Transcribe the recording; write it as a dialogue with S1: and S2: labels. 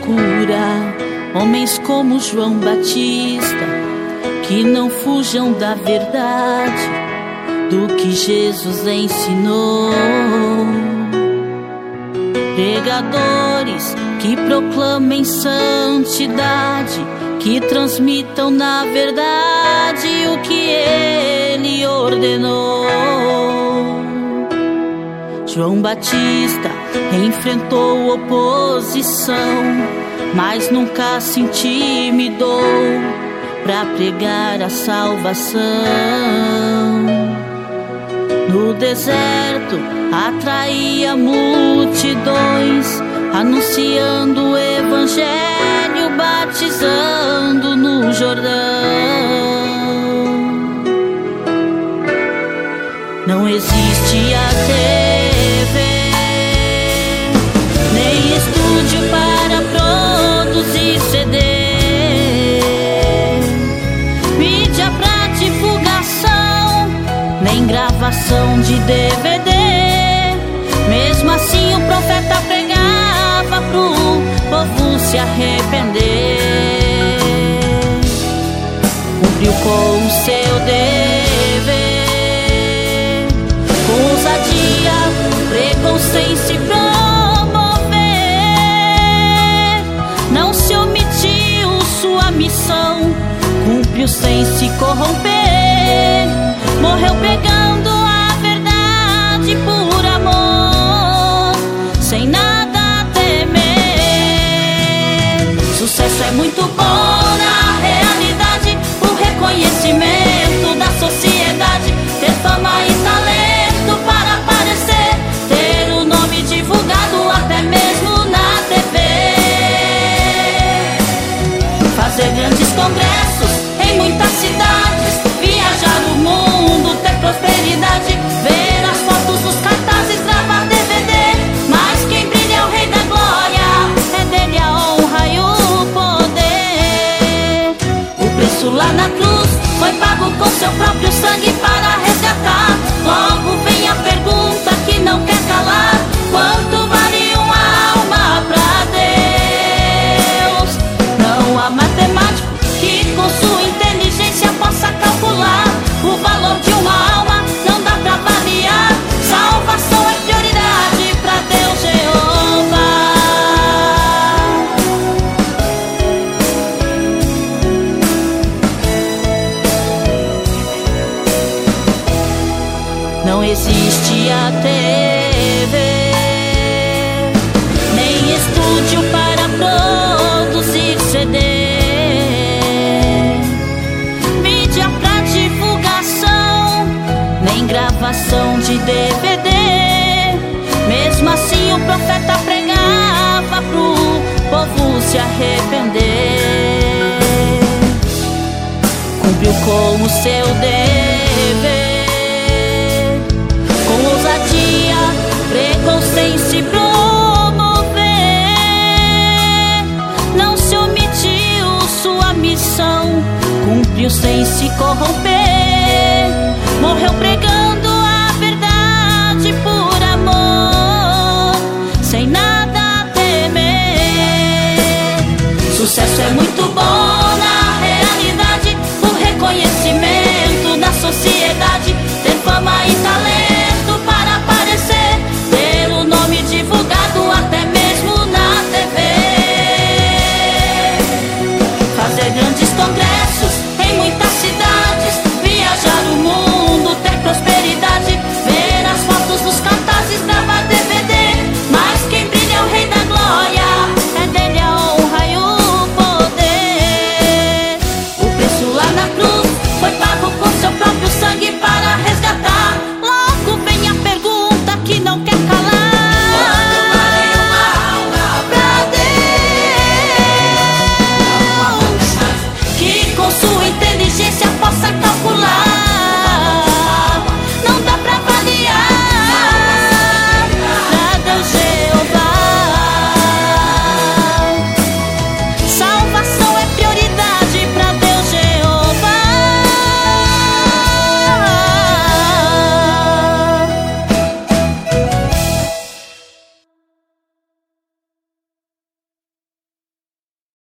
S1: procura homens como João Batista, que não fujam da verdade do que Jesus ensinou. Pregadores que proclamem santidade, que transmitam na verdade o que ele ordenou. João Batista enfrentou oposição, mas nunca se intimidou para pregar a salvação. No deserto atraía multidões, anunciando o evangelho, batizando no Jordão. Não existe a TV, nem estúdio para produzir CD, mídia pra divulgação, nem gravação de DVD. Mesmo assim o profeta pregava pro povo se arrepender. Cumpriu com o seu dever, com ousadia pregou sem se promover. Não se omitiu sua missão, cumpriu sem se corromper. Morreu pregando a verdade por amor, sem nada temer. Sucesso é muito bom na realidade, o reconhecimento da sociedade, ter fama e talento para aparecer, ter o nome divulgado até mesmo na TV, fazer grandes congressos em muitas cidades, viajar o mundo, ter prosperidade, ver as fotos dos cartazes, gravar DVD. Mas quem brilha é o Rei da Glória, é dele a honra e o poder. O preço lá na cruz foi pago com seu próprio sangue para resgatar. Logo vem a pergunta que não quer calar: quanto vale uma alma pra Deus? Não há matemático que com sua inteligência possa calcular o valor de uma alma, não dá pra avaliar. Salvação é prioridade pra Deus Jeová. Não existe a TV, nem estúdio para produzir CD, mídia pra divulgação, nem gravação de DVD. Mesmo assim o profeta pregava pro povo se arrepender. Cumpriu com o seu dever, com ousadia pregou sem se promover. Não se omitiu sua missão, cumpriu sem se corromper. Morreu pregando a verdade por amor, sem nada temer. Sucesso é muito bom